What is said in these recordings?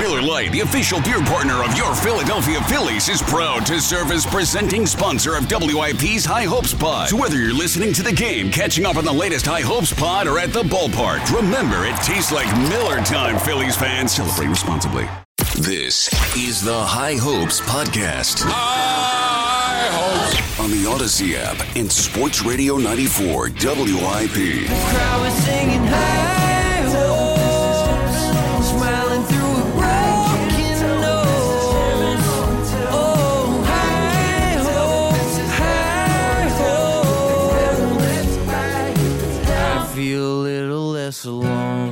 Miller Lite, the official beer partner of your Philadelphia Phillies, is proud to serve as presenting sponsor of WIP's High Hopes Pod. So whether you're listening to the game, catching up on the latest High Hopes Pod, or at the ballpark, remember it tastes like Miller time, Phillies fans. Celebrate responsibly. This is the High Hopes Podcast. High Hopes. On the Odyssey app and Sports Radio 94 WIP. The crowd was singing high hopes, smiling through a broken nose. Oh, high hopes, I feel a little less alone.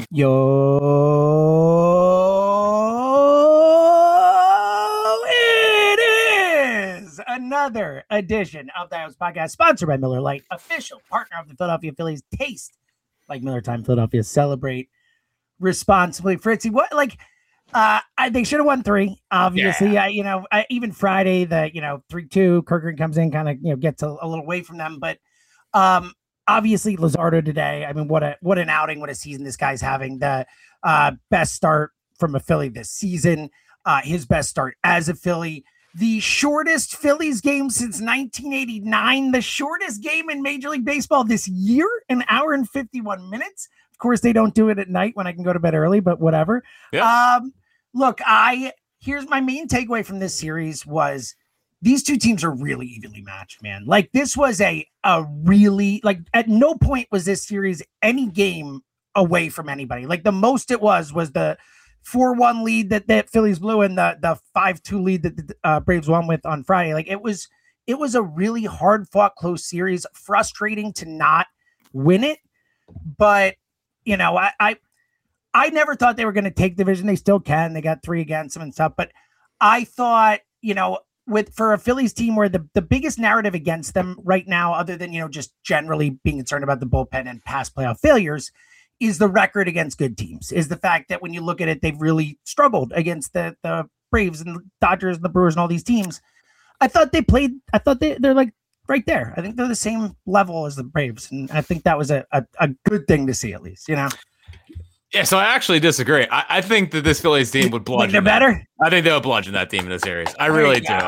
Another edition of the High Hopes Podcast, sponsored by Miller Lite, official partner of the Philadelphia Phillies. Taste like Miller time, Philadelphia. Celebrate responsibly. Fritzy, what they should have won 3. Obviously, yeah. Even Friday, the 3-2. Kirkland comes in, kind of gets a little away from them, but obviously Luzardo today. I mean, what an outing, what a season this guy's having. The best start from a Philly this season. His best start as a Philly. The shortest Phillies game since 1989, the shortest game in Major League Baseball this year, 1 hour and 51 minutes. Of course, they don't do it at night when I can go to bed early, but whatever. Yeah. Look, here's my main takeaway from this series was these two teams are really evenly matched, man. Like, this was a really, like, at no point was this series any game away from anybody. Like, the most it was the 4-1 lead that Phillies blew and the 5-2 lead that the Braves won with on Friday. Like, it was a really hard fought close series, frustrating to not win it. But, I never thought they were going to take the division. They still can. They got 3 against them and stuff. But I thought, for a Phillies team where the biggest narrative against them right now, other than, just generally being concerned about the bullpen and past playoff failures, is the record against good teams, is the fact that when you look at it, they've really struggled against the Braves and the Dodgers and the Brewers and all these teams. I thought they're like right there. I think they're the same level as the Braves. And I think that was a good thing to see, at least, Yeah, so I actually disagree. I think that this Phillies team would bludgeon. They're better? I think they'll bludgeon that team in the series. I really do.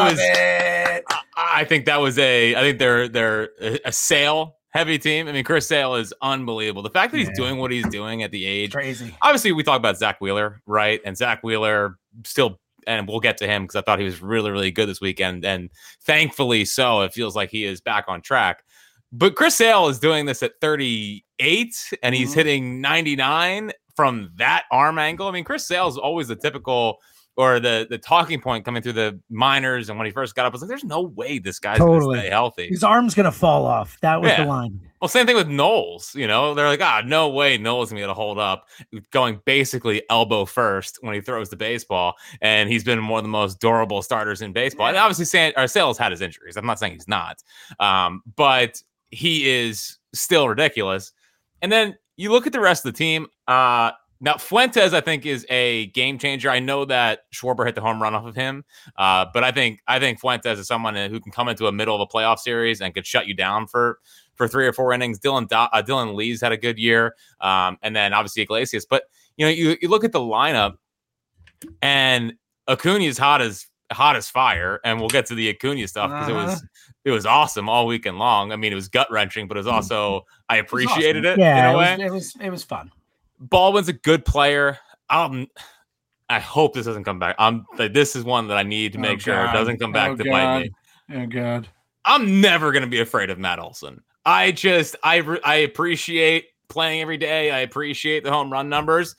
I think they're a Sale heavy team. I mean, Chris Sale is unbelievable. The fact that he's doing what he's doing at the age. Crazy. Obviously, we talk about Zach Wheeler, right? And Zach Wheeler still, and we'll get to him because I thought he was really, really good this weekend. And thankfully so, it feels like he is back on track. But Chris Sale is doing this at 38, and he's hitting 99 from that arm angle. I mean, Chris Sale is always the typical or the talking point coming through the minors. And when he first got up, I was like, there's no way this guy's going to stay healthy. His arm's going to fall off. That was the line. Well, same thing with Knowles. They're like, no way Knowles is going to hold up, going basically elbow first when he throws the baseball. And he's been one of the most durable starters in baseball. And obviously, Sale's had his injuries. I'm not saying he's not. But he is still ridiculous. And then you look at the rest of the team. Now, Fuentes, I think, is a game changer. I know that Schwarber hit the home run off of him, but I think Fuentes is someone who can come into a middle of a playoff series and could shut you down for 3 or 4 innings. Dylan Lee's had a good year, and then obviously Iglesias. But you look at the lineup, and Acuna is hot as fire, and we'll get to the Acuna stuff because it was awesome all weekend long. I mean, it was gut wrenching, but it was also I appreciated it. Yeah, in a way. It was fun. Baldwin's a good player. I hope this doesn't come back. This is one that I need to make sure it doesn't come back to bite me. Oh God! I'm never going to be afraid of Matt Olson. I appreciate playing every day. I appreciate the home run numbers.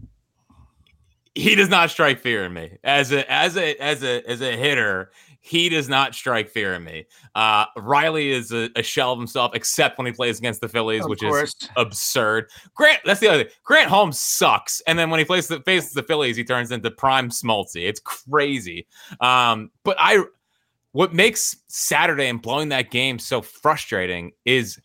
He does not strike fear in me as a hitter. He does not strike fear in me. Riley is a shell of himself, except when he plays against the Phillies, which is absurd. That's the other thing. Grant Holmes sucks, and then when he faces the Phillies, he turns into prime Smoltzy. It's crazy. But what makes Saturday and blowing that game so frustrating is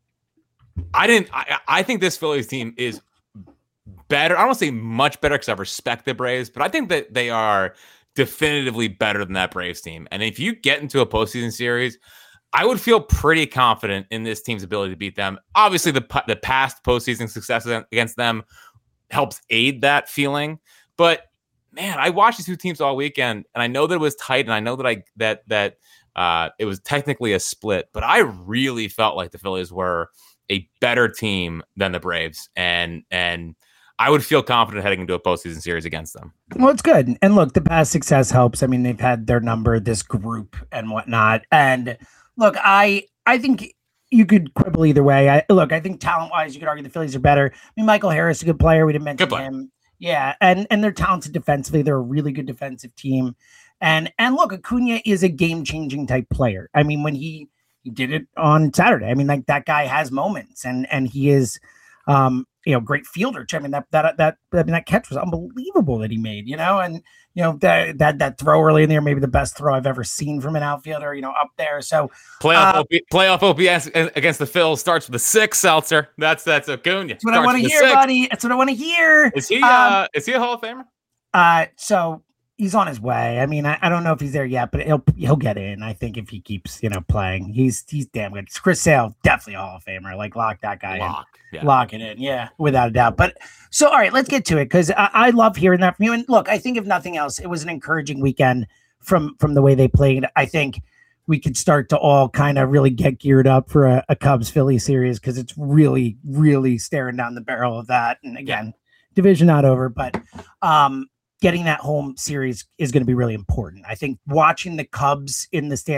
I think this Phillies team is better. I don't want to say much better because I respect the Braves, but I think that they are definitively better than that Braves team. And if you get into a postseason series, I would feel pretty confident in this team's ability to beat them. Obviously, the past postseason success against them helps aid that feeling. But man, I watched these two teams all weekend, and I know that it was tight, and I know that it was technically a split, but I really felt like the Phillies were a better team than the Braves, and I would feel confident heading into a postseason series against them. Well, it's good. And look, the past success helps. I mean, they've had their number, this group and whatnot. And look, I think you could quibble either way. I think talent-wise, you could argue the Phillies are better. I mean, Michael Harris is a good player. We didn't mention him. Yeah, and they're talented defensively. They're a really good defensive team. And look, Acuna is a game-changing type player. I mean, when he did it on Saturday, I mean, like that guy has moments, and he is great fielder. I mean, that catch was unbelievable that he made, and that throw early in there, maybe the best throw I've ever seen from an outfielder, up there. So playoff OPS against the Phils starts with a 6, Seltzer. That's Acuna. That's what I want to hear, buddy. That's what I want to hear. Is he a Hall of Famer? So he's on his way. I mean, I don't know if he's there yet, but he'll get in. I think if he keeps, playing, he's damn good. Chris Sale, definitely a Hall of Famer. Like lock that guy in. Lock it in. Yeah, without a doubt. But so, all right, let's get to it because I love hearing that from you. And look, I think if nothing else, it was an encouraging weekend from the way they played. I think we could start to all kind of really get geared up for a Cubs Philly series because it's really, really staring down the barrel of that. And again, division not over, but getting that home series is going to be really important. I think watching the Cubs in the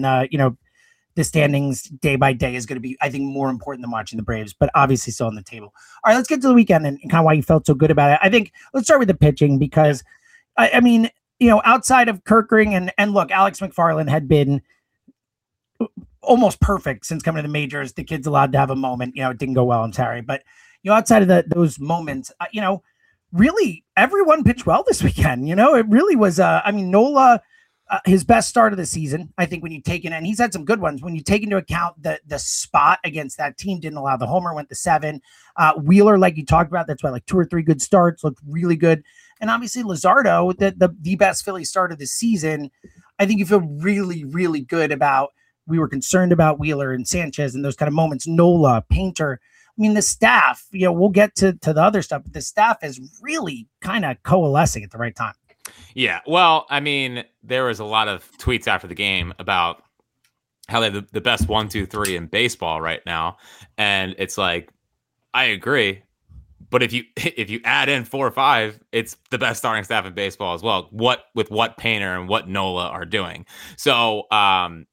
the standings day by day is going to be, I think, more important than watching the Braves, but obviously still on the table. All right, let's get to the weekend and kind of why you felt so good about it. I think let's start with the pitching because I mean, outside of Kerkering and look, Alex McFarland had been almost perfect since coming to the majors. The kid's allowed to have a moment, it didn't go well on Saturday, but outside of those moments, really everyone pitched well this weekend. It really was, Nola, his best start of the season, I think when you take in, and he's had some good ones, when you take into account the spot against that team, didn't allow the homer, went to 7. Wheeler, like you talked about, that's why like 2 or 3 good starts, looked really good. And obviously Luzardo, the best Philly start of the season. I think you feel really, really good about, we were concerned about Wheeler and Sanchez and those kind of moments, Nola, Painter. I mean, the staff, we'll get to the other stuff, but the staff is really kind of coalescing at the right time. Yeah. Well, I mean, there was a lot of tweets after the game about how they're the best 1, 2, 3 in baseball right now. And it's like, I agree. But if you add in 4 or 5, it's the best starting staff in baseball as well. What Painter and what Nola are doing. So, and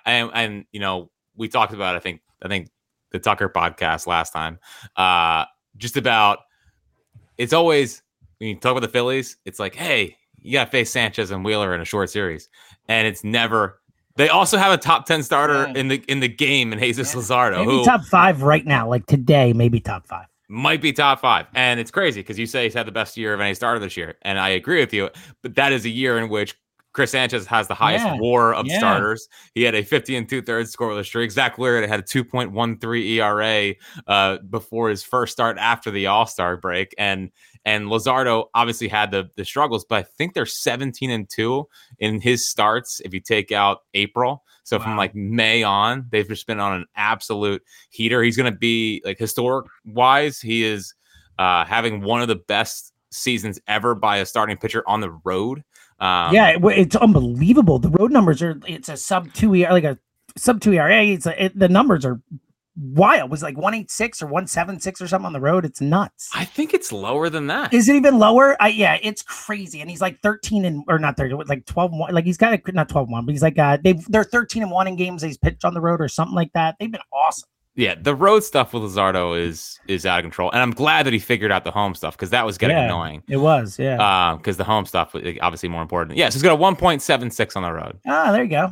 we talked about, I think the Tucker podcast last time, just about, it's always, when you talk about the Phillies, it's like, hey, you got to face Sanchez and Wheeler in a short series. And it's never, they also have a top 10 starter in the game in Jesus Luzardo. Maybe who top 5 right now, like today, maybe top 5. Might be top 5. And it's crazy because you say he's had the best year of any starter this year. And I agree with you, but that is a year in which Chris Sanchez has the highest WAR of starters. He had a 50 2/3 scoreless streak. Zach Wheeler had a 2.13 ERA before his first start after the All-Star break. And Luzardo obviously had the struggles, but I think they're 17-2 in his starts if you take out April. So from like May on, they've just been on an absolute heater. He's going to be, like, historic-wise, he is having one of the best seasons ever by a starting pitcher on the road. It's unbelievable. The road numbers it's a sub 2 ERA, like a sub 2 ERA. The numbers are wild. It was like 186 or 176 or something on the road. It's nuts. I think it's lower than that. Is it even lower? It's crazy. And he's like 13 or not 30, like 12-1. Like he's got not 12-1, but he's like they're 13-1 in games he's pitched on the road or something like that. They've been awesome. Yeah, the road stuff with Luzardo is out of control, and I'm glad that he figured out the home stuff because that was getting annoying. It was, because the home stuff was obviously more important. Yeah, so he's got a 1.76 on the road. Ah, there you go.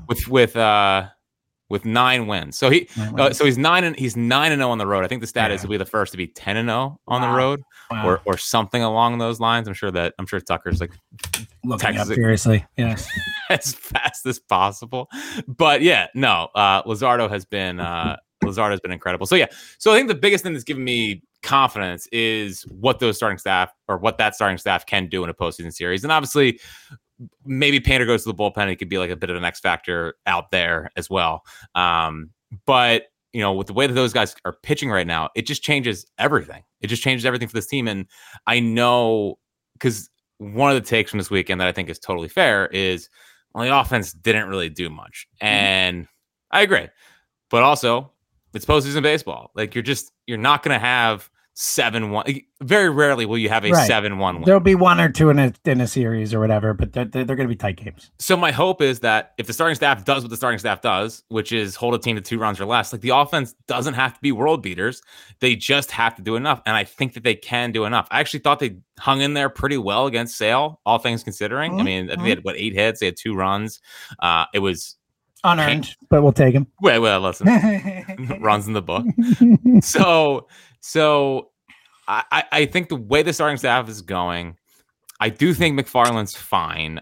With 9 wins, so he's 9-0 on the road. I think the stat is he'll be the first to be 10-0 on the road, or something along those lines. I'm sure Tucker's like looking up furiously, as fast as possible. But Luzardo has been incredible. So I think the biggest thing that's given me confidence is what that starting staff can do in a postseason series. And obviously maybe Painter goes to the bullpen. He could be like a bit of an X factor out there as well. But with the way that those guys are pitching right now, it just changes everything. It just changes everything for this team. And I know because one of the takes from this weekend that I think is totally fair is, well, the offense didn't really do much. And I agree. But also, it's postseason baseball. Like, you're not going to have 7-1. Very rarely will you have a 7-1 win. There'll be 1 or 2 in a series or whatever, but they're going to be tight games. So my hope is that if the starting staff does what the starting staff does, which is hold a team to 2 runs or less, like, the offense doesn't have to be world beaters. They just have to do enough. And I think that they can do enough. I actually thought they hung in there pretty well against Sale, all things considering. I mean, I think they had 8 hits. They had 2 runs. It was unearned, but we'll take him. Well, listen, runs in the book. So I think the way the starting staff is going, I do think McFarland's fine.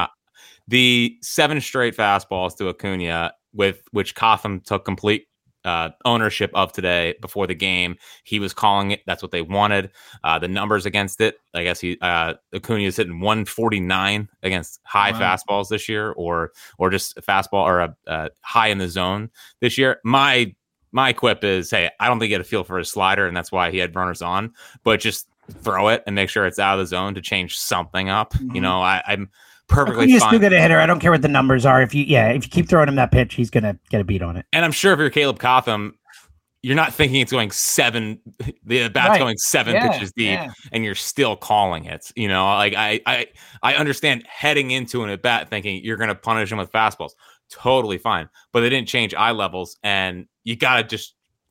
The 7 straight fastballs to Acuna, with which Cotham took complete ownership of today before the game. He was calling it. That's what they wanted. The numbers against it, I guess Acuna is hitting 149 against high fastballs this year, or just a fastball or a high in the zone this year. My quip is, hey, I don't think he had a feel for his slider, and that's why he had runners on, but just throw it and make sure it's out of the zone to change something up. You know, I'm perfectly fine. He's too good a hitter. I don't care what the numbers are. If you keep throwing him that pitch, he's going to get a beat on it. And I'm sure if you're Caleb Cotham, you're not thinking it's going 7, the bat's going 7 pitches deep, and you're still calling it. You know, like I understand heading into an at bat thinking you're going to punish him with fastballs. Totally fine. But they didn't change eye levels, and you got to just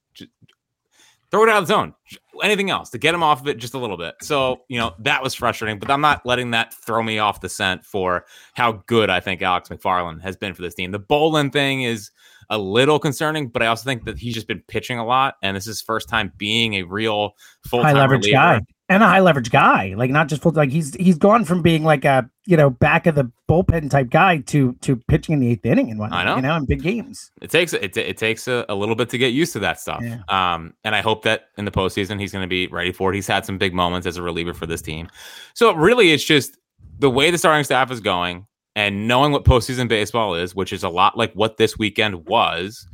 throw it out of the zone. Anything else to get him off of it just a little bit. So, you know, that was frustrating, but I'm not letting that throw me off the scent for how good I think Alex McFarland has been for this team. The Bolin thing is a little concerning, but I also think that he's just been pitching a lot, and this is his first time being a real full-time high leverage reliever. guy. And a high leverage guy, like not just full, like he's gone from being like a, you know, back of the bullpen type guy to pitching in the 8th inning and whatnot. I know, you know, in big games. It takes a little bit to get used to that stuff. Yeah. And I hope that in the postseason he's going to be ready for it. He's had some big moments as a reliever for this team. So really, it's just the way the starting staff is going and knowing what postseason baseball is, which is a lot like what this weekend was.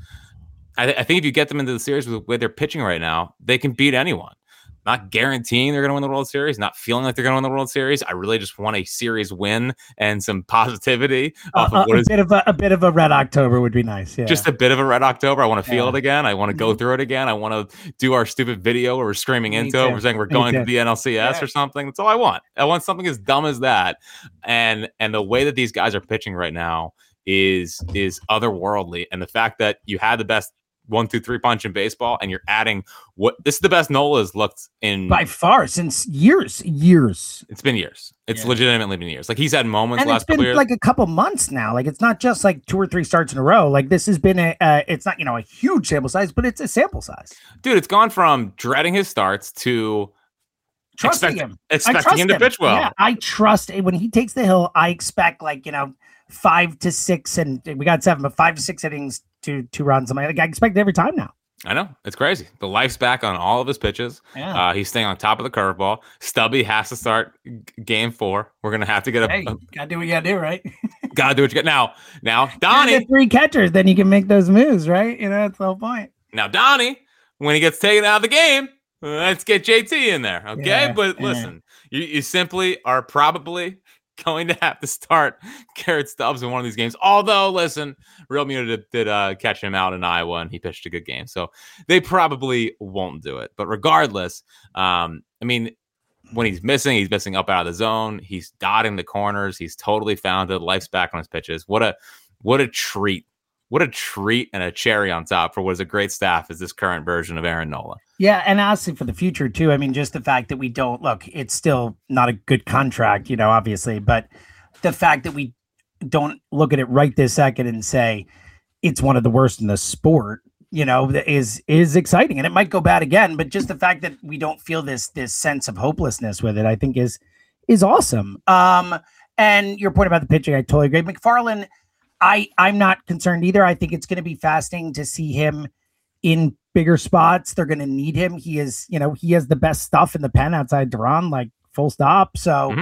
I think if you get them into the series with the way they're pitching right now, they can beat anyone. Not guaranteeing they're going to win the World Series, not feeling like they're going to win the World Series. I really just want a series win and some positivity. A bit of a red October would be nice. Yeah, just a bit of a red October. I want to feel it again. I want to go through it again. I want to do our stupid video where we're screaming into it. We're saying we're going to the NLCS or something. That's all I want. I want something as dumb as that. And the way that these guys are pitching right now is otherworldly. And the fact that you had the best 1-2-3 punch in baseball, and you're adding this is the best Nola's looked in by far since years. It's been years. It's legitimately been years. Like, he's had moments and last couple years. Like a couple months now. Like, it's not just like 2 or 3 starts in a row. Like, this has been it's not, you know, a huge sample size, but it's a sample size. Dude, it's gone from dreading his starts to expecting him to pitch well. Yeah, I trust when he takes the hill. I expect, like, you know, 5 to 6, and we got 7, but 5 to 6 innings to 2 runs. I expect it every time now. I know. It's crazy. The life's back on all of his pitches. Yeah. He's staying on top of the curveball. Stubby has to start game 4. We're going to have to get gotta do what you gotta do, right? Gotta do what you got. Now, Donnie. 3 catchers, then you can make those moves, right? You know, that's the whole point. Now, Donnie, when he gets taken out of the game, let's get JT in there, okay? Yeah, but listen, you simply are probably going to have to start Garrett Stubbs in one of these games. Although, listen, Real Muto did catch him out in Iowa, and he pitched a good game. So they probably won't do it. But regardless, I mean, when he's missing up out of the zone. He's dotting the corners. He's totally found it. Life's back on his pitches. What a treat. What a treat and a cherry on top for what is a great staff as this current version of Aaron Nola. Yeah, and honestly, for the future, too, I mean, just the fact that we don't, look, it's still not a good contract, you know, obviously, but the fact that we don't look at it right this second and say it's one of the worst in the sport, you know, is exciting. And it might go bad again, but just the fact that we don't feel this sense of hopelessness with it, I think is awesome. And your point about the pitching, I totally agree. McFarland, I'm not concerned either. I think it's going to be fascinating to see him in bigger spots. They're going to need him. He has the best stuff in the pen outside Duran, like full stop. So,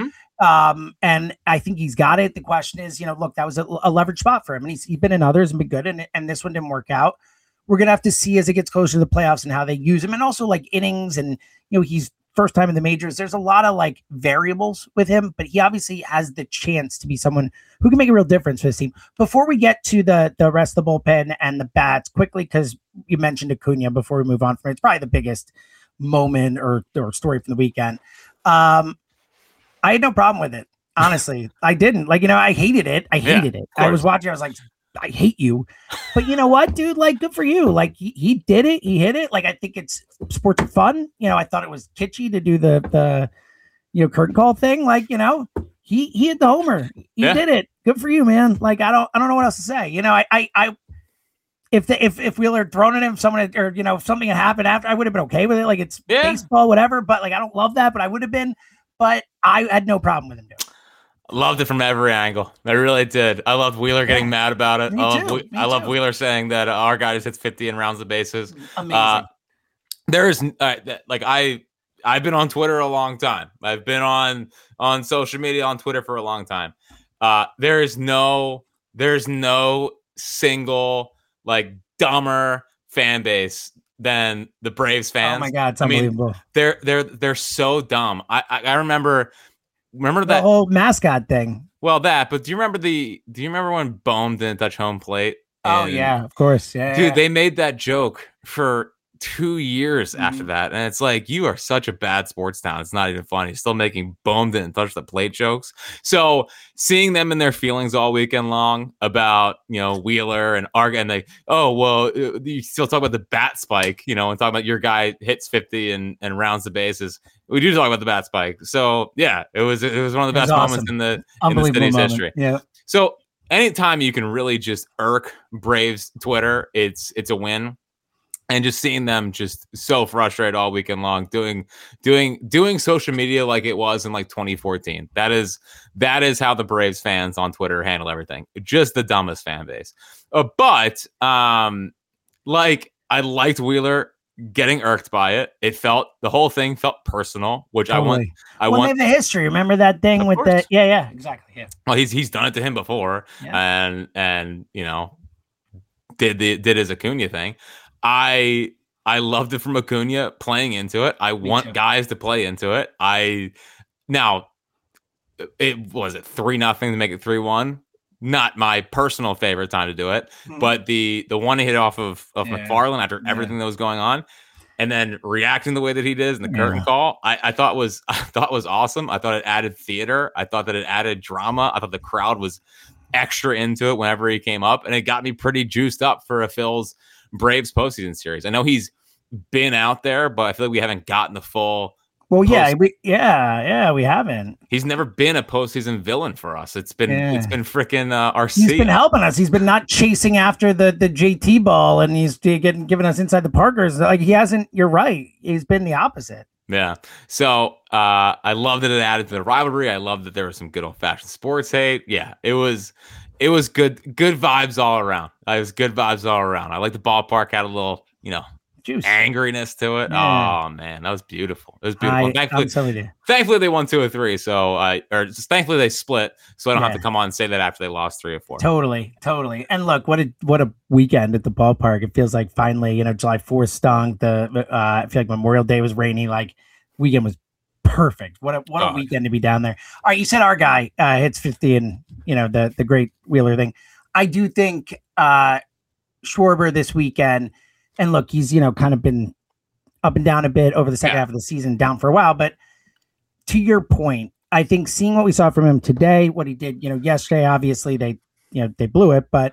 and I think he's got it. The question is, you know, look, that was a leverage spot for him, and he's been in others and been good, and this one didn't work out. We're going to have to see as it gets closer to the playoffs and how they use him, and also like innings, and, you know, he's first time in the majors. There's a lot of like variables with him, but he obviously has the chance to be someone who can make a real difference for this team. Before we get to the rest of the bullpen and the bats quickly, because you mentioned Acuna before we move on from it, it's probably the biggest moment or story from the weekend. I had no problem with it. Honestly, I didn't. Like, I hated it. I hated it. I was watching. I was like, I hate you. But you know what, dude? Like, good for you. Like, he did it. He hit it. Like, I think it's sports are fun. I thought it was kitschy to do the curtain call thing. Like, he hit the homer. He did it. Good for you, man. Like, I don't know what else to say. If Wheeler had thrown at him, someone or something had happened after, I would have been okay with it. Like, it's baseball, whatever. But like, I don't love that. But I would have been. But I had no problem with him doing it. Loved it from every angle. I really did. I loved Wheeler getting mad about it. I love Wheeler saying that our guy just hits 50 and rounds the bases. Amazing. There is like I've been on Twitter a long time. I've been on social media on Twitter for a long time. There's no single like dumber fan base than the Braves fans. Oh my God, it's unbelievable. They're so dumb. I remember that the whole mascot thing. Well, but do you remember when Bohm didn't touch home plate? Oh yeah, of course. Yeah, dude, they made that joke for 2 years after that, and it's like, you are such a bad sports town. It's not even funny. Still making Bohm didn't touch the plate jokes. So seeing them in their feelings all weekend long about Wheeler and Arga, and you still talk about the bat spike, and talk about your guy hits 50 and rounds the bases. We do talk about the bat spike. So yeah, it was one of the best moments in the city's history. Yeah. So anytime you can really just irk Braves Twitter, it's a win. And just seeing them just so frustrated all weekend long, doing social media like it was in like 2014. That is how the Braves fans on Twitter handle everything. Just the dumbest fan base. But like, I liked Wheeler getting irked by it. The whole thing felt personal, which totally. I want. They have the history. Remember that thing with the yeah, exactly. Yeah. Well, he's done it to him before, and did his Acuna thing. I loved it from Acuna playing into it. I want guys to play into it. It was 3-0 to make it 3-1. Not my personal favorite time to do it, but the one hit off of McFarland after everything that was going on, and then reacting the way that he did in the curtain call, I thought was awesome. I thought it added theater. I thought that it added drama. I thought the crowd was extra into it whenever he came up, and it got me pretty juiced up for a Phil's Braves postseason series. I know he's been out there, but I feel like we haven't gotten the full. Well, we haven't. He's never been a postseason villain for us. It's been freaking RC. He's been helping us. He's been not chasing after the JT ball, and he's giving us inside the Parkers. Like, he hasn't. You're right. He's been the opposite. Yeah. So I love that it added to the rivalry. I love that there was some good old fashioned sports hate. Yeah, it was good vibes all around. It was good vibes all around. I like the ballpark had a little, juice, angriness to it. Yeah. Oh man, that was beautiful. It was beautiful. Thankfully they won 2 or 3. So thankfully they split. So I don't have to come on and say that after they lost 3 or 4. Totally. And look, what a weekend at the ballpark. It feels like finally, July 4th stung. I feel like Memorial Day was rainy. Like, weekend was perfect. What a weekend to be down there. All right, you said our guy hits 50 and the great Wheeler thing. I do think Schwarber this weekend, and look, he's kind of been up and down a bit over the second half of the season, down for a while. But to your point, I think seeing what we saw from him today, what he did, yesterday, obviously they blew it, but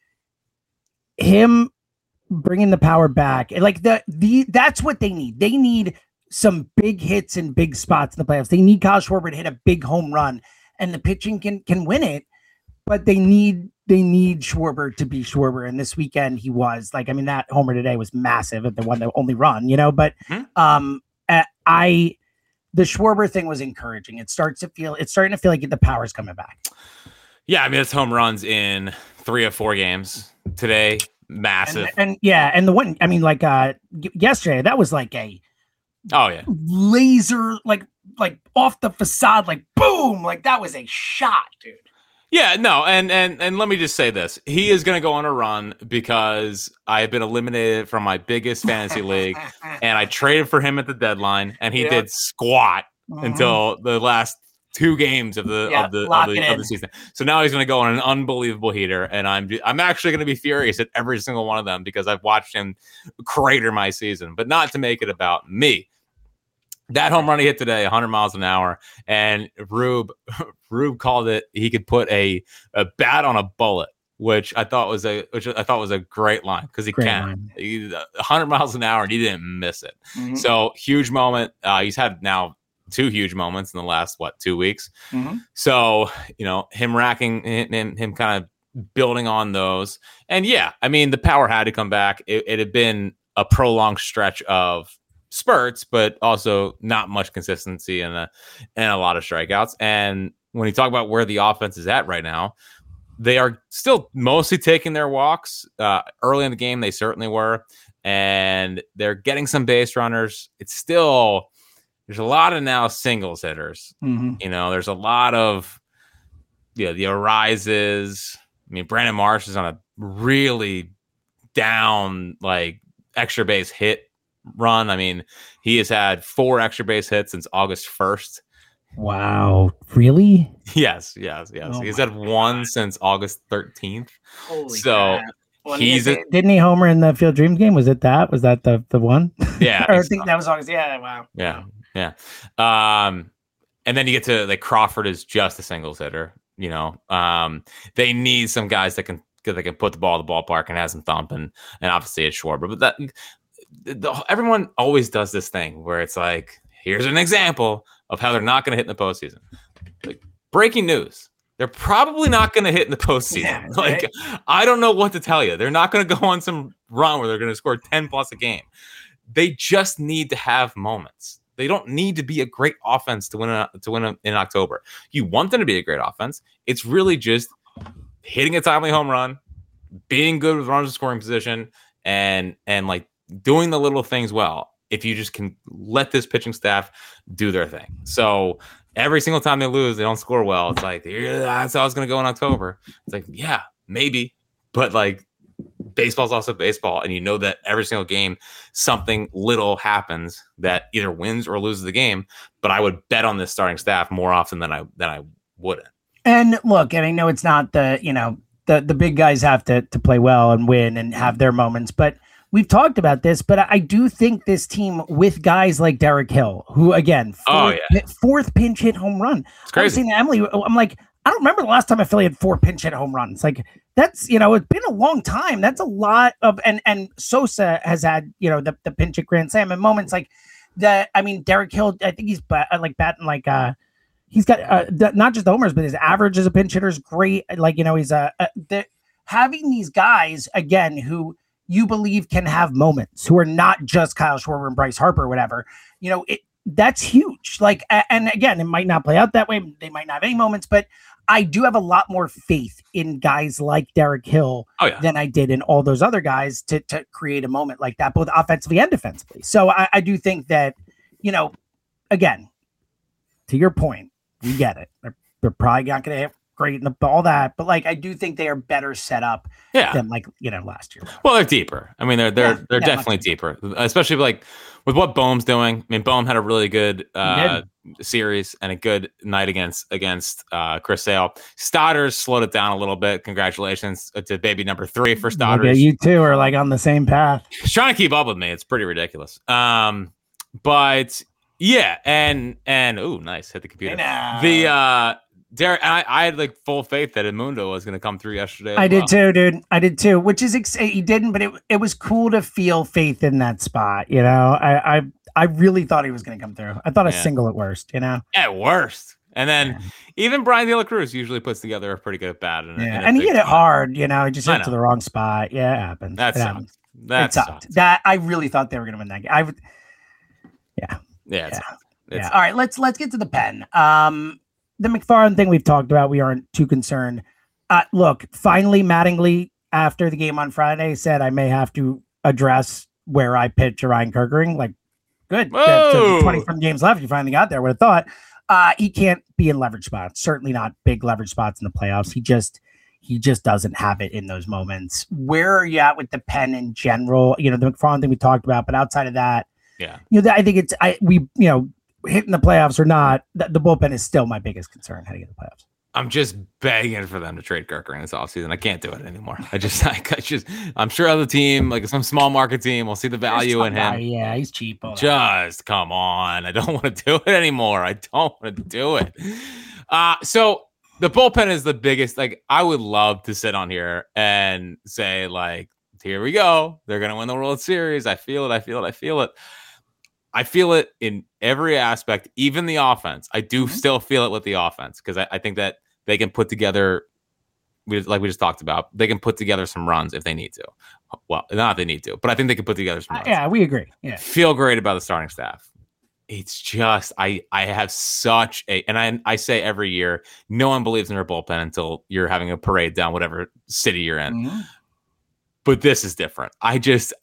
him bringing the power back, like that's what they need. They need some big hits in big spots in the playoffs. They need Kyle Schwarber to hit a big home run, and the pitching can win it, but they need Schwarber to be Schwarber. And this weekend he was like, that homer today was massive at the one that only run, but the Schwarber thing was encouraging. It's starting to feel like the power's coming back. Yeah. It's home runs in 3 or 4 games today. Massive. And the one, yesterday, that was like a laser, like off the facade, like boom, like that was a shot, dude. Yeah, no, and let me just say this. He is going to go on a run because I have been eliminated from my biggest fantasy league, and I traded for him at the deadline, and he did squat until the last 2 games of the season. So now he's going to go on an unbelievable heater, and I'm actually going to be furious at every single one of them because I've watched him crater my season, but not to make it about me. That home run he hit today, 100 miles an hour, and Rube called it. He could put a bat on a bullet, which I thought was a great line because he can. 100 miles an hour, and he didn't miss it. Mm-hmm. So huge moment. He's had now 2 huge moments in the last 2 weeks. Mm-hmm. So him racking him kind of building on those, and yeah, I mean the power had to come back. It had been a prolonged stretch of spurts, but also not much consistency and a lot of strikeouts. And when you talk about where the offense is at right now, they are still mostly taking their walks. Early in the game, they certainly were, and they're getting some base runners. It's still there's a lot of now singles hitters. Mm-hmm. There's a lot of the arises. I mean, Brandon Marsh is on a really down extra base hit run. I mean, he has had 4 extra base hits since August 1st. Wow. Really? Yes. Oh he's had 1 since August 13th. Holy so well, didn't he homer in the Field Dreams game? Was that the one? Yeah. I think that was August. Yeah. Wow. Yeah. And then you get to Crawford is just a singles hitter. They need some guys that can put the ball in the ballpark and has them thumping, and obviously it's Schwarber. But everyone always does this thing where it's here's an example of how they're not going to hit in the postseason. Breaking news. They're probably not going to hit in the postseason. Yeah, right? I don't know what to tell you. They're not going to go on some run where they're going to score 10 plus a game. They just need to have moments. They don't need to be a great offense to win in October. You want them to be a great offense. It's really just hitting a timely home run, being good with runners in scoring position, and doing the little things well. If you just can let this pitching staff do their thing. So every single time they lose, they don't score well. It's that's how it's going to go in October. It's yeah, maybe. But baseball's also baseball. And that every single game, something little happens that either wins or loses the game. But I would bet on this starting staff more often than I wouldn't. And look, and I know it's not the big guys have to play well and win and have their moments, but we've talked about this, but I do think this team with guys like Derek Hill, who again, fourth pinch hit home run. It's crazy. I was saying to Emily, I'm I don't remember the last time a Philly had 4 pinch hit home runs. That's, it's been a long time. That's a lot of, and Sosa has had, the pinch hit grand slam and moments like that. I mean, Derek Hill, I think he's batting he's got not just the homers, but his average as a pinch hitter is great. He's having these guys again, who you believe can have moments, who are not just Kyle Schwarber and Bryce Harper or whatever, that's huge. And again, it might not play out that way. They might not have any moments, but I do have a lot more faith in guys like Derek Hill than I did in all those other guys to create a moment like that, both offensively and defensively. So I do think that, again, to your point, we get it. They're probably not going to hit great and all that, but I do think they are better set up than last year. Well, they're deeper. I mean, they're definitely deeper, especially with what Bohm's doing. I mean, Bohm had a really good series and a good night against Chris Sale. Stoddard slowed it down a little bit. Congratulations to baby number 3 for Stoddard. Okay, you two are on the same path. He's trying to keep up with me. It's pretty ridiculous. But yeah, and ooh, nice, hit the computer. Derek, I had full faith that Edmundo was going to come through yesterday. I did too, dude. I did too. Which is he didn't, but it was cool to feel faith in that spot. I really thought he was going to come through. I thought a single at worst. At worst. And then even Brian De La Cruz usually puts together a pretty good bat. And he hit it hard. He just hit to the wrong spot. Yeah, it happens. That sucked. That I really thought they were going to win that game. It's all right. Let's get to the pen. The McFarland thing we've talked about, we aren't too concerned. Look, finally, Mattingly, after the game on Friday, said I may have to address where I pitch Ryan Kerkering. Good. 20 from games left. You finally got there. Would have thought. He can't be in leverage spots. Certainly not big leverage spots in the playoffs. He just doesn't have it in those moments. Where are you at with the pen in general? The McFarland thing we talked about, but outside of that, yeah, I think hitting the playoffs or not, the bullpen is still my biggest concern heading into the playoffs. I'm just begging for them to trade Kerkering this offseason. I can't do it anymore. I'm sure other team, like some small market team, will see the value in him. Yeah, he's cheap. Just come on. I don't want to do it anymore. I don't want to do it. So the bullpen is the biggest. Like, I would love to sit on here and say, like, here we go. They're going to win the World Series. I feel it. I feel it in every aspect, even the offense. I do still feel it with the offense because I think that they can put together, like we just talked about, they can put together some runs if they need to. Well, not if they need to, but I think they can put together some runs. Yeah, we agree. Yeah, feel great about the starting staff. It's just I have such a, and I say every year, no one believes in their bullpen until you're having a parade down whatever city you're in. Mm-hmm. But this is different. I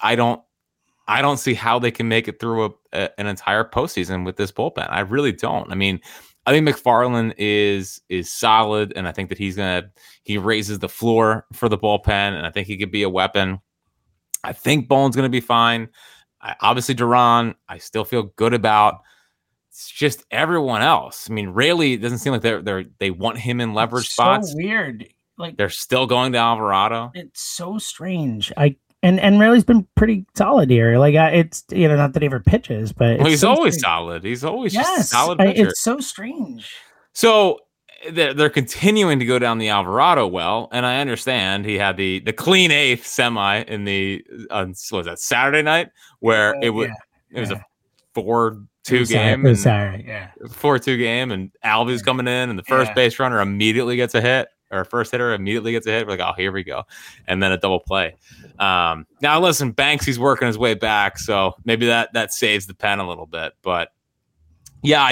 don't see how they can make it through an entire postseason with this bullpen. I really don't. I mean, I think McFarland is solid, and I think that he raises the floor for the bullpen, and I think he could be a weapon. I think Bone's going to be fine. Obviously, Duran, I still feel good about. It's just everyone else. I mean, Raley doesn't seem like they want him in leverage spots. So weird. Like, they're still going to Alvarado. It's so strange. And Raley's been pretty solid here. Like, it's not that he ever pitches, but he's always solid. He's always just a solid pitcher. It's so strange. So they're continuing to go down the Alvarado well, and I understand he had the clean eighth semi in what was that, Saturday night, where it was a 4-2 game. 4-2 game, and Alvy's coming in, and the first base runner immediately gets a hit. Or first hitter immediately gets a hit. We're like, oh, here we go. And then a double play. Now, listen, Banksy's working his way back, so maybe that saves the pen a little bit. But, yeah,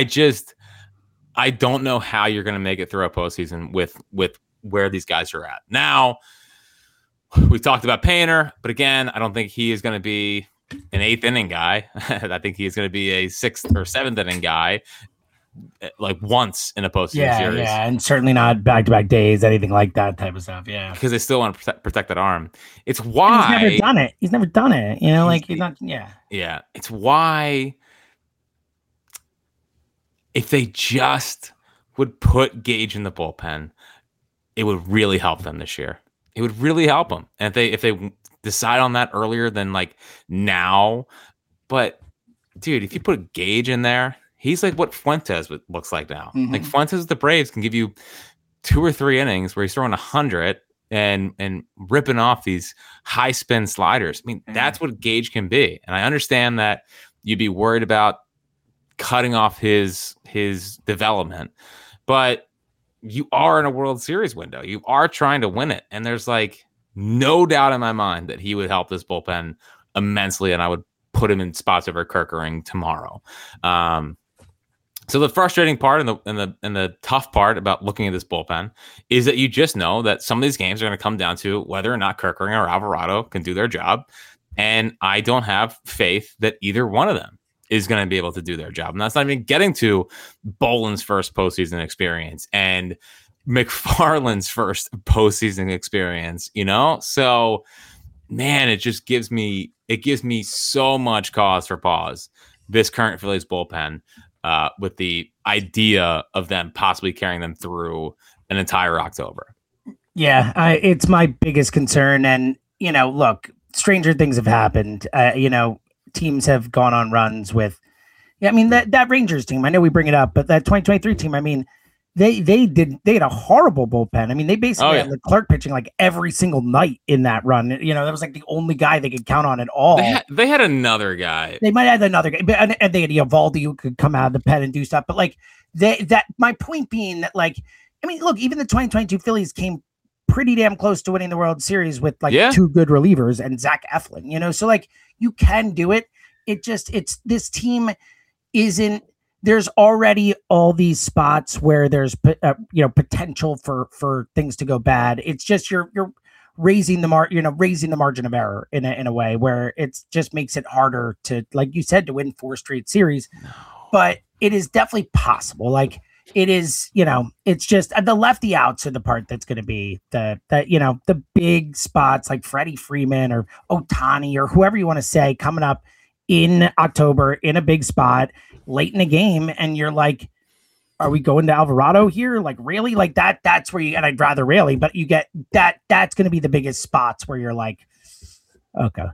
I don't know how you're going to make it through a postseason with where these guys are at. Now, we talked about Painter, but, again, I don't think he is going to be an eighth inning guy. I think he's going to be a sixth or seventh inning guy. Like once in a postseason series. Yeah, and certainly not back-to-back days, anything like that type of stuff, yeah. Because they still want to protect that arm. It's why... And he's never done it. He's not... Yeah. Yeah, it's why if they just would put Gage in the bullpen, it would really help them this year. It would really help them. And if they decide on that earlier than like now, but dude, if you put Gage in there, he's like what Fuentes looks like now. Mm-hmm. Like Fuentes with the Braves can give you 2 or 3 innings where he's throwing 100 and ripping off these high spin sliders. I mean, that's what Gage can be. And I understand that you'd be worried about cutting off his development, but you are in a World Series window. You are trying to win it. And there's like no doubt in my mind that he would help this bullpen immensely. And I would put him in spots over Kerkering tomorrow. So the frustrating part and the tough part about looking at this bullpen is that you just know that some of these games are going to come down to whether or not Kerkering or Alvarado can do their job. And I don't have faith that either one of them is going to be able to do their job. And that's not even getting to Boland's first postseason experience and McFarland's first postseason experience, So, man, it just gives me so much cause for pause, this current Phillies bullpen, with the idea of them possibly carrying them through an entire October. Yeah, it's my biggest concern. And, look, stranger things have happened. Teams have gone on runs with, that Rangers team, I know we bring it up, but that 2023 team, they had a horrible bullpen. They basically had Leclerc pitching like every single night in that run. That was like the only guy they could count on at all. They had another guy. They might have another guy, and they had Eovaldi who could come out of the pen and do stuff. But like my point being that look, even the 2022 Phillies came pretty damn close to winning the World Series with 2 good relievers and Zach Eflin. So like you can do it. It's this team isn't. There's already all these spots where there's potential for things to go bad. It's just you're raising the margin of error in a way where it just makes it harder to, like you said, to win 4 straight series. but it is definitely possible. Like it is, it's just the lefty outs are the part that's going to be the big spots like Freddie Freeman or Ohtani or whoever you want to say coming up in October in a big spot late in the game. And you're like, are we going to Alvarado here? Like really? Like that's where and I'd rather really, but you get that's going to be the biggest spots where you're like, okay.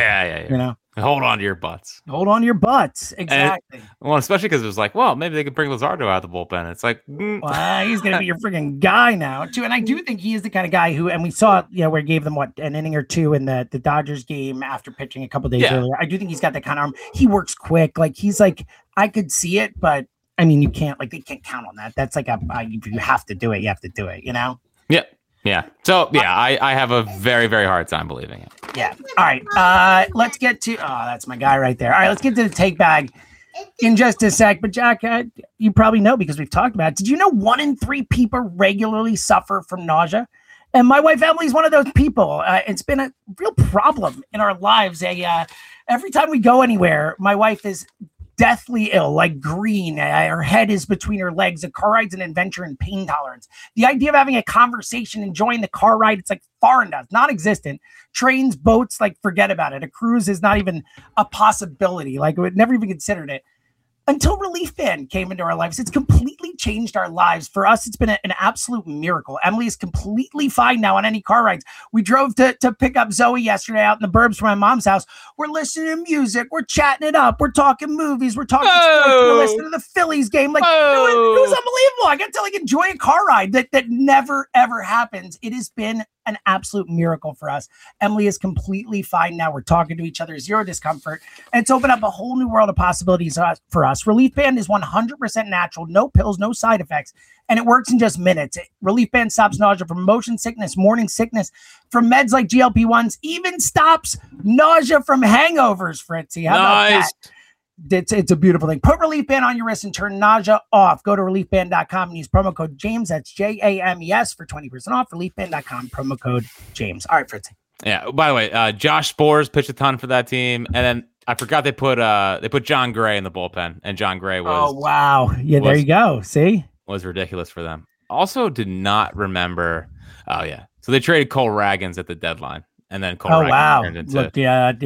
Yeah. Hold on to your butts. Hold on to your butts. Exactly. Well, especially because it was like, well, maybe they could bring Luzardo out of the bullpen. It's like, well, he's going to be your freaking guy now, too. And I do think he is the kind of guy who, and we saw, where he gave them an inning or two in the Dodgers game after pitching a couple days earlier. I do think he's got that kind of arm. He works quick. Like, he's like, I could see it, but I mean, they can't count on that. That's like if you have to do it, you have to do it, Yeah. Yeah. So, I have a very, very hard time believing it. Yeah. All right. Let's get to, that's my guy right there. All right. Let's get to the take bag in just a sec. But Jack, you probably know because we've talked about it. Did you know 1 in 3 people regularly suffer from nausea? And my wife Emily is one of those people. It's been a real problem in our lives. Every time we go anywhere, my wife is deathly ill, like green. Her head is between her legs. A car ride's an adventure in pain tolerance. The idea of having a conversation, enjoying the car ride, it's like foreign to us, non-existent. Trains, boats, like forget about it. A cruise is not even a possibility. Like we never even considered it. Until Relief Band came into our lives, it's completely changed our lives. For us, it's been an absolute miracle. Emily is completely fine now on any car rides. We drove to pick up Zoe yesterday out in the burbs from my mom's house. We're listening to music. We're chatting it up. We're talking movies. We're talking sports. We're listening to the Phillies game. Like it was unbelievable. I got to enjoy a car ride that never, ever happens. It has been an absolute miracle for us. Emily is completely fine now. We're talking to each other, zero discomfort. And it's opened up a whole new world of possibilities for us. Relief Band is 100% natural, no pills, no side effects, and it works in just minutes. Relief Band stops nausea from motion sickness, morning sickness, from meds like GLP-1s, even stops nausea from hangovers, Fritzy. How about that? It's a beautiful thing. Put Relief Band on your wrist and turn nausea off. Go to reliefband.com and use promo code James. That's JAMES for 20% off. Reliefband.com, promo code James. All right, Fritzy. Yeah. By the way, Josh Spores pitched a ton for that team, and then I forgot they put John Gray in the bullpen, and John Gray was. Oh wow! Yeah, there you go. See, was ridiculous for them. Also, did not remember. Oh yeah, so they traded Cole Raggins at the deadline. And then Cole Raggins turned into... Look,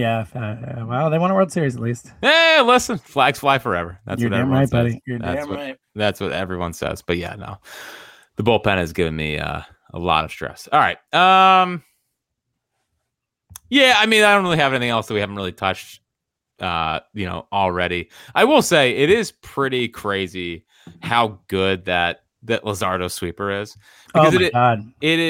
well, they won a World Series at least. Hey, listen, flags fly forever. That's You're what damn everyone right, says. buddy. You're damn right. That's what everyone says. But yeah, no. The bullpen has given me a lot of stress. All right. Yeah, I mean, I don't really have anything else that we haven't really touched, already. I will say it is pretty crazy how good that Luzardo sweeper is. Because God.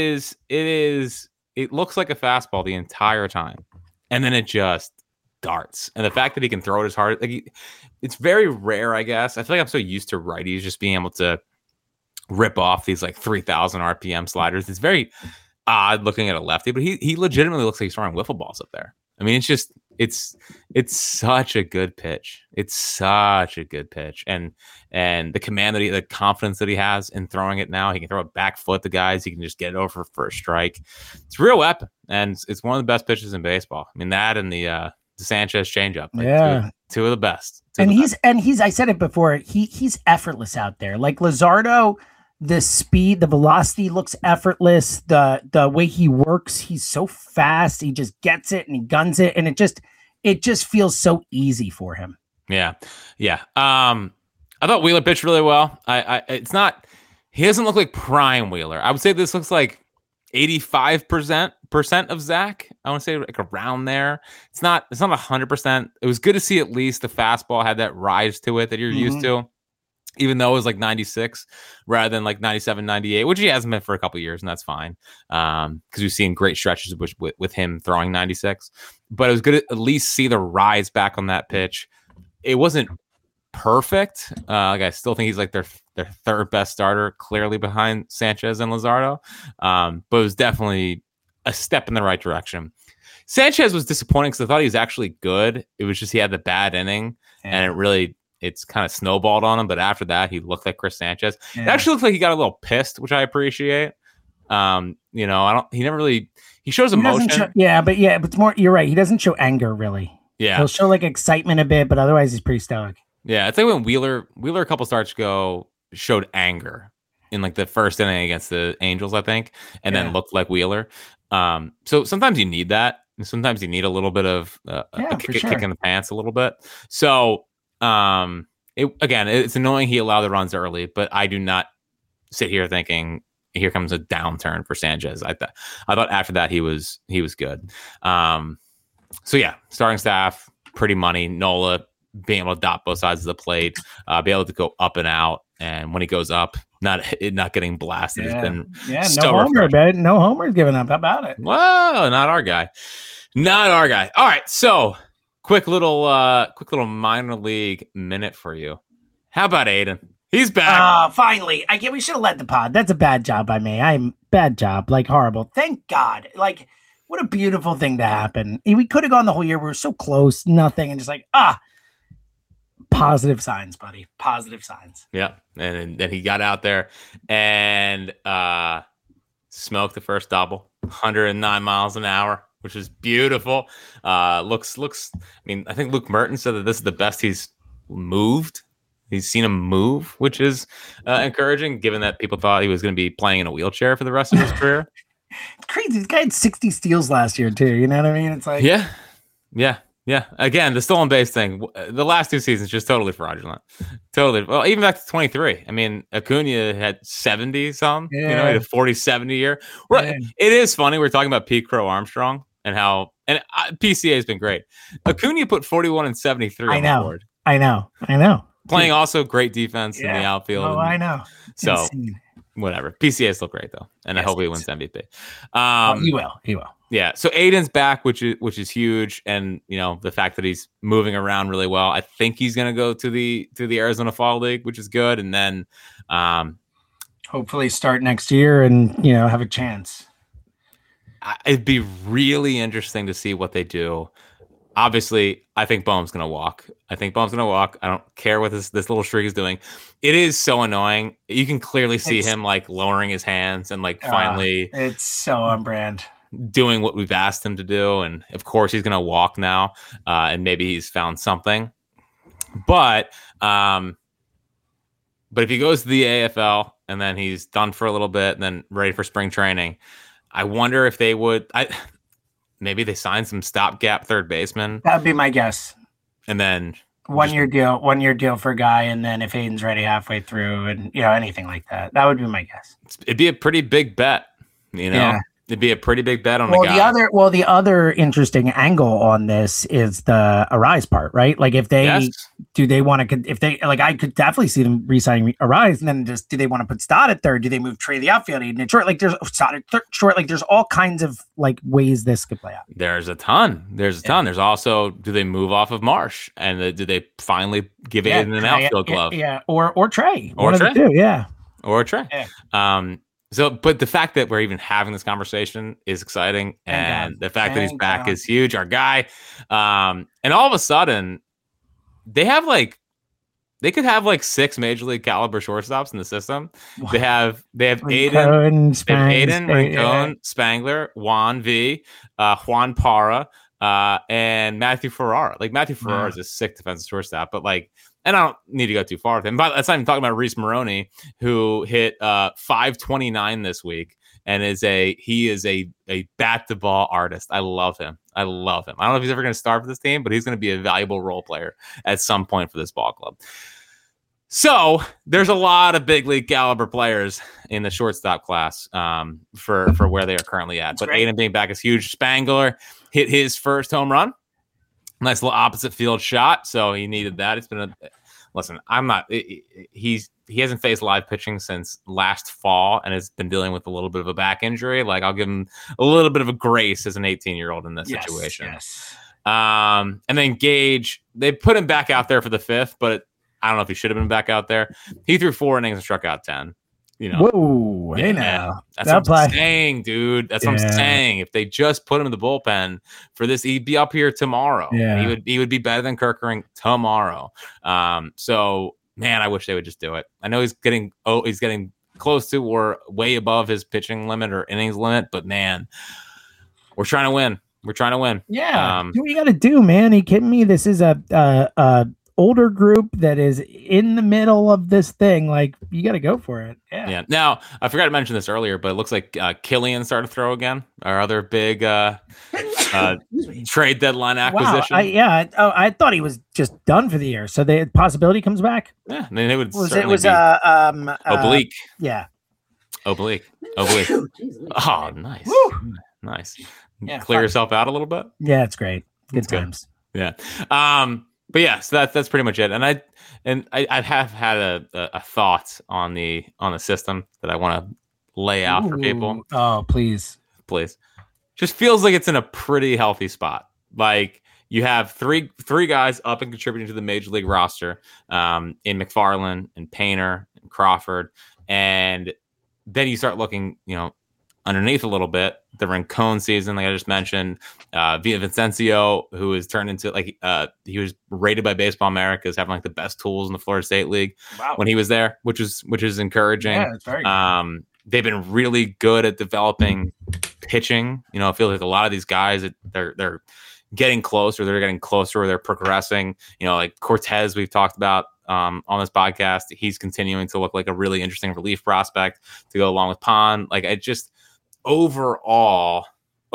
It looks like a fastball the entire time, and then it just darts. And the fact that he can throw it as hard, it's very rare, I guess. I feel like I'm so used to righties just being able to rip off these like 3,000 RPM sliders. It's very odd looking at a lefty, but he legitimately looks like he's throwing wiffle balls up there. I mean, it's such a good pitch. It's such a good pitch. And the command the confidence that he has in throwing it now, he can throw it back foot to guys. He can just get it over for a strike. It's a real weapon. And it's one of the best pitches in baseball. I mean, that and the Sanchez changeup. Two of the best. He's I said it before, he's effortless out there. Like Luzardo, the speed, the velocity looks effortless. The way he works, he's so fast. He just gets it and he guns it, and it just feels so easy for him. Yeah. I thought Wheeler pitched really well. He doesn't look like prime Wheeler. I would say this looks like 85% of Zach. I want to say like around there. It's not 100%. It was good to see at least the fastball had that rise to it that you're used to. Even though it was like 96 rather than like 97, 98, which he hasn't been for a couple of years, and that's fine. Because we've seen great stretches with him throwing 96. But it was good to at least see the rise back on that pitch. It wasn't perfect. I still think he's like their third best starter, clearly behind Sanchez and Luzardo. But it was definitely a step in the right direction. Sanchez was disappointing because I thought he was actually good. It was just he had the bad inning, and it's kind of snowballed on him, but after that, he looked like Chris Sanchez. Yeah. It actually looked like he got a little pissed, which I appreciate. He never really, he shows emotion. But it's more, you're right. He doesn't show anger really. Yeah. He'll show like excitement a bit, but otherwise he's pretty stoic. Yeah, it's like when Wheeler a couple starts ago showed anger in like the first inning against the Angels, I think, and then looked like Wheeler. So sometimes you need that. And sometimes you need a little bit of a kick in the pants a little bit. So it's annoying he allowed the runs early, but I do not sit here thinking here comes a downturn for Sanchez. I thought after that he was good. So yeah, starting staff, pretty money. Nola being able to dot both sides of the plate, be able to go up and out, and when he goes up, not getting blasted. No homer, man. No homers given up. How about it? Whoa, not our guy. All right, so quick little minor league minute for you. How about Aiden? He's back. Finally. We should have led the pod. That's a bad job by me. Bad job. Like, horrible. Thank God. Like, what a beautiful thing to happen. We could have gone the whole year. We were so close. Nothing. And just like, positive signs, buddy. Positive signs. Yeah. And then he got out there and smoked the first double. 109 miles an hour, which is beautiful. Looks. I mean, I think Luke Merton said that this is the best he's moved. He's seen him move, which is encouraging, given that people thought he was going to be playing in a wheelchair for the rest of his career. It's crazy. This guy had 60 steals last year, too. You know what I mean? It's like... Yeah. Again, the stolen base thing, the last 2 seasons, just totally fraudulent. Totally. Well, even back to 23. I mean, Acuna had 70 some, he had a 40-70 year. Right. It is funny. We're talking about Pete Crow Armstrong and how, PCA has been great. Acuna put 41 and 73 on the board. I know. Playing also great defense in the outfield. Oh, I know. So, insane. Whatever. PCA is still great, though. And I hope he wins MVP. He will. Yeah. So Aiden's back, which is huge. And, the fact that he's moving around really well. I think he's going to go to the Arizona Fall League, which is good. And then hopefully start next year and, have a chance. It'd be really interesting to see what they do. Obviously, I think Bohm's going to walk. I don't care what this little streak is doing. It is so annoying. You can clearly see him like lowering his hands and like finally. It's so on brand. Doing what we've asked him to do. And of course, he's going to walk now. And maybe he's found something. But if he goes to the AFL and then he's done for a little bit and then ready for spring training, I wonder if they would. Maybe they sign some stopgap third baseman. That'd be my guess. And then 1 year deal for a guy. And then if Aiden's ready halfway through and, anything like that, that would be my guess. It'd be a pretty big bet, Yeah. It'd be a pretty big bet on the guy. The other interesting angle on this is the Arise part, right? Like if they do they want to, if they like, I could definitely see them re-signing Arise, and then just do they want to put Stott at third? Do they move Trey the outfield? And short, like there's Stott at short, like there's all kinds of like ways this could play out. There's a ton. There's also, do they move off of Marsh and do they finally give Aiden an outfield glove? Yeah, or Trey, or Trey, or Trey. Yeah. So, but the fact that we're even having this conversation is exciting, and the fact that he's back is huge. Our guy, and all of a sudden, they could have like 6 major league caliber shortstops in the system. Wow. They have Aiden, Rincon, Spangler, Juan V, Juan Parra, and Matthew Ferrara. Like Matthew Ferrara is a sick defensive shortstop, but like. And I don't need to go too far with him. But that's not even talking about Reese Maroney, who hit 529 this week and is a bat to ball artist. I love him. I don't know if he's ever going to start for this team, but he's going to be a valuable role player at some point for this ball club. So there's a lot of big league caliber players in the shortstop class for where they are currently at. But Aiden being back is huge. Spangler hit his first home run. Nice little opposite field shot, so he needed that. It's been he hasn't faced live pitching since last fall and has been dealing with a little bit of a back injury. Like I'll give him a little bit of a grace as an 18-year-old in this situation. Yes. And then Gage, they put him back out there for the 5th, but I don't know if he should have been back out there. He threw 4 innings and struck out 10. Whoa, hey now. That's what I'm saying, dude. That's what I'm saying. If they just put him in the bullpen for this, he'd be up here tomorrow. Yeah. He would be better than Kerkering tomorrow. So man, I wish they would just do it. I know he's getting close to or way above his pitching limit or innings limit, but man, we're trying to win. Yeah. Do what you got to do, man. Are you kidding me? This is a older group that is in the middle of this thing. Like, you got to go for it. Yeah. Now, I forgot to mention this earlier, but it looks like Killian started to throw again. Our other big trade deadline acquisition. Wow. I thought he was just done for the year. So the possibility comes back. Yeah, I mean, it would It certainly was be oblique. Yeah. Oblique. Oh, nice. Woo. Nice. Yeah, Clear fun. yourself out a little bit. Yeah, it's great. Good It's good. times. Yeah. But yeah, so that's pretty much it. And I have had a thought on the system that I want to lay out for people. Oh, please. Just feels like it's in a pretty healthy spot. Like, you have three guys up and contributing to the major league roster, in McFarland and Painter and Crawford, and then you start looking, underneath a little bit. The Rincon season, like I just mentioned, Villavicencio, who has turned into he was rated by Baseball America as having like the best tools in the Florida State League when he was there, which is encouraging. Yeah, it's very good. They've been really good at developing pitching. I feel like a lot of these guys, they're getting closer. They're getting closer. They're progressing. Like Cortez, we've talked about on this podcast. He's continuing to look like a really interesting relief prospect to go along with Pond. Like, it just overall,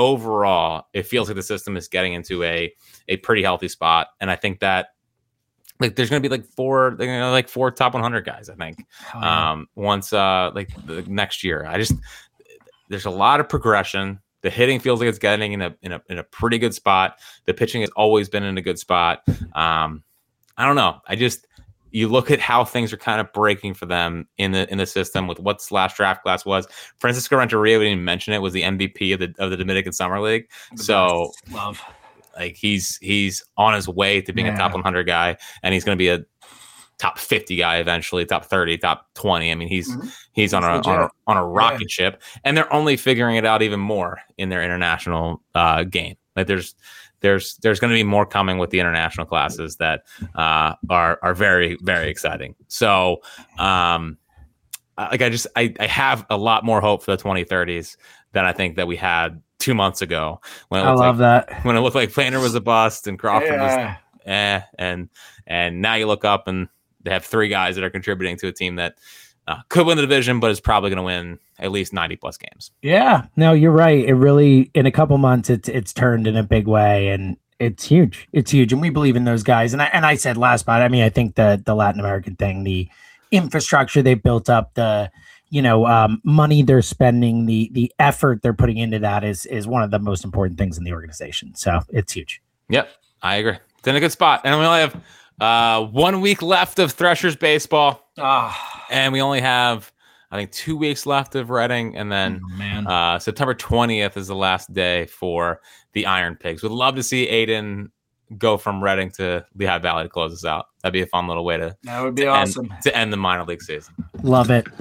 it feels like the system is getting into a pretty healthy spot. And I think that there's going to be four top 100 guys, I think, once the next year. There's a lot of progression. The hitting feels like it's getting in a pretty good spot. The pitching has always been in a good spot. I don't know. You look at how things are kind of breaking for them in the system with what last draft class was. Francisco Renteria, we didn't mention it, was the MVP of the Dominican Summer League. So love. Like, he's on his way to being a top 100 guy, and he's going to be a top 50 guy eventually, top 30, top 20. I mean, he's on a rocket ship, and they're only figuring it out even more in their international game. Like, there's going to be more coming with the international classes that are very, very exciting. So, I have a lot more hope for the 2030s than I think that we had 2 months ago when it looked like Painter was a bust and Crawford was and now you look up and they have three guys that are contributing to a team that could win the division, but is probably going to win at least 90 plus games. Yeah, no, you're right. It really, in a couple months, it's turned in a big way, and it's huge. It's huge, and we believe in those guys. And I said last spot, I mean, I think the Latin American thing, the infrastructure they built up, the money they're spending, the effort they're putting into that is one of the most important things in the organization. So it's huge. Yep, I agree. It's in a good spot, and we only have 1 week left of Threshers baseball. And we only have, I think, 2 weeks left of Reading. And then September 20th is the last day for the Iron Pigs. We'd love to see Aiden go from Reading to Lehigh Valley to close us out. That'd be a fun little way to end the minor league season. Love it.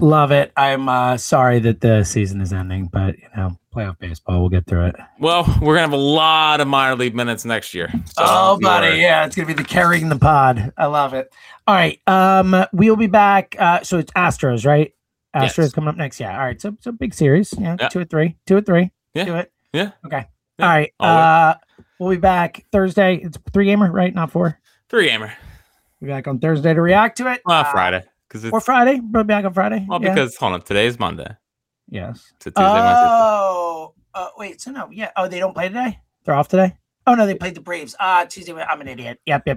I'm sorry that the season is ending, but playoff baseball, we'll get through it. Well, we're gonna have a lot of minor league minutes next year. So buddy, it's gonna be the carrying the pod. I love it. All right, we'll be back. So it's Astros, right? Astros coming up next. Yeah. All right. So big series. Yeah. 2 or 3. Yeah. Do it. Yeah. Okay. Yeah. All right. We'll be back Thursday. It's 3-gamer, right? Not 4. 3-gamer. We'll be back on Thursday to react to it. Friday. Or Friday. We'll be back on Friday. Well, because hold on, today is Monday. Yes. So Tuesday, Wednesday. Wait. So no. Yeah. Oh, they don't play today. They're off today. Oh no, they played the Braves. Tuesday. I'm an idiot. Yep.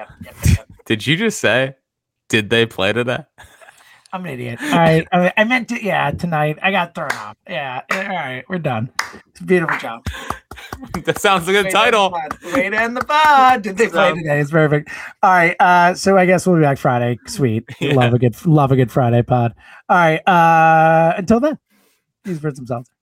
Did you just say? Did they play today? I'm an idiot. All right. I meant to. Yeah, tonight. I got thrown off. Yeah. All right. We're done. It's a beautiful job. That sounds like a good title. Way to end the pod. Did they play today? It's perfect. All right. So I guess we'll be back Friday. Sweet. Love a good Friday pod. All right. Until then, these for some salsa.